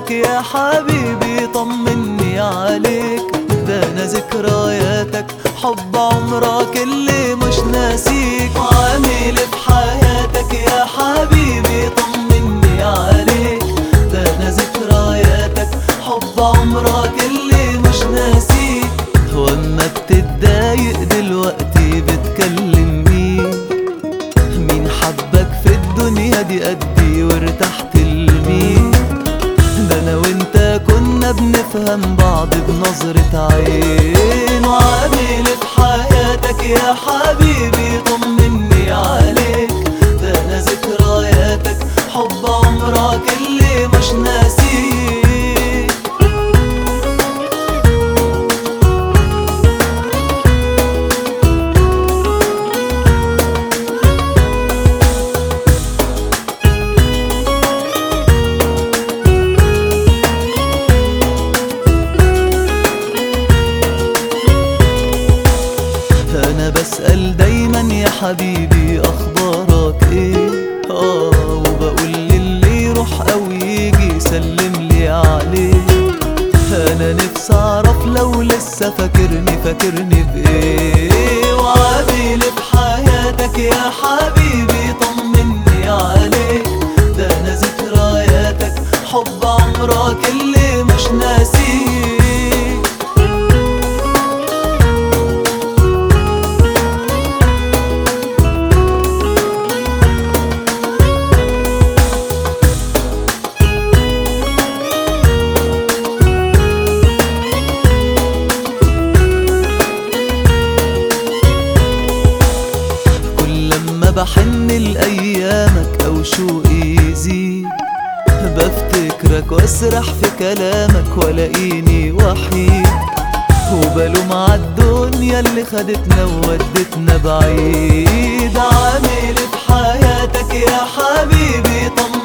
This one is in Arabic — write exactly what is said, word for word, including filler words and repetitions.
حياتك يا حبيبي طمني عليك، ده انا ذكرياتك حب عمرك اللي مش ناسيك. وعامل في حياتك يا حبيبي طمني عليك، ده انا ذكرياتك حب عمرك اللي مش ناسيك. واما بتتضايق دلوقتي بتكلم مين؟ مين حبك في الدنيا دي قدي وارتحت لمين؟ ده انا وانت كنا بنفهم بعض بنظرة عين. وعامل في حياتك يا حبيبي طمني عليك، ده انا ذكرياتك حب عمرك اللي مش ناسيك. أنا بسأل دايما يا حبيبي أخبارك إيه؟ آه وبقول للي يروح أو يجي سلم لي عليه. أنا نفسي أعرف لو لسه فاكرني فاكرني بإيه. وعامل في حياتك يا حبيبي طمني عليك، ده أنا ذكرياتك حب عمرك اللي مش ناسيك. بحن لأيامك أو شوقي يزيد، بفتكرك واسرح في كلامك ولاقيني وحيد، وبلوم عالدنيا اللي خدتنا وودتنا بعيد. عامل في حياتك يا حبيبي طمني